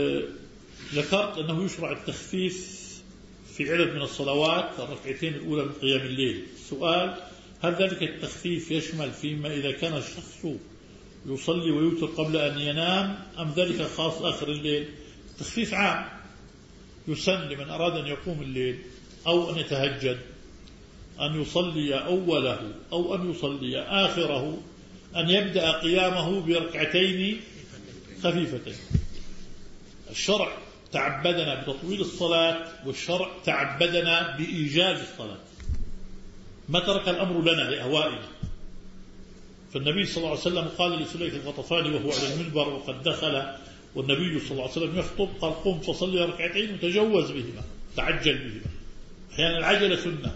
ذكرت أنه يشرع التخفيف في عدد من الصلوات الركعتين الأولى من قيام الليل. السؤال: هل ذلك التخفيف يشمل فيما إذا كان الشخص يصلي ويوتر قبل أن ينام، أم ذلك خاص آخر الليل؟ التخفيف عام، يسن لمن أراد أن يقوم الليل أو أن يتهجد أن يصلي أوله أو أن يصلي آخره أن يبدأ قيامه بركعتين خفيفتين. الشرع تعبدنا بتطويل الصلاة، والشرع تعبدنا بإيجاز الصلاة، ما ترك الأمر لنا لأهوائنا. فالنبي صلى الله عليه وسلم قال لسليك الغطفاني وهو على المنبر وقد دخل والنبي صلى الله عليه وسلم يخطب، قال: قم فصلي ركعتين وتجوز بهما، تعجل بهما. أحيانا العجلة سنة.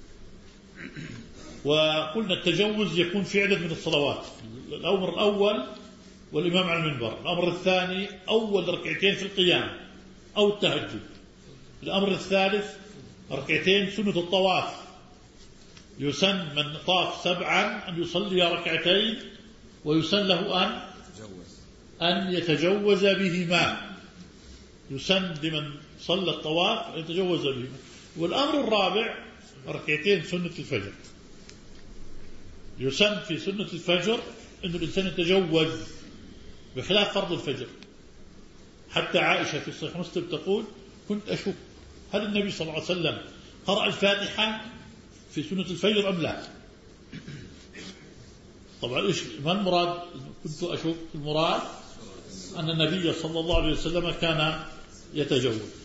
وقلنا التجوز يكون في عدد من الصلوات: الأمر الأول والإمام على المنبر، الأمر الثاني أول ركعتين في القيام أو التهجد، الأمر الثالث ركعتين سنة الطواف، يسن من طاف 7 أن يصلي ركعتين، ويسن له أن يتجوز بهما، يسن لمن صلى الطواف أن يتجوز بهما. والأمر الرابع ركعتين سنة الفجر، يسن في سنة الفجر أن الإنسان يتجوز بخلاف فرض الفجر. حتى عائشة في صحيح مسلم تقول: كنت أشك هل النبي صلى الله عليه وسلم قرأ الفاتحة في سنة الفجر أم لا. طبعا ما المراد؟ كنت أشك، المراد أن النبي صلى الله عليه وسلم كان يتجوز.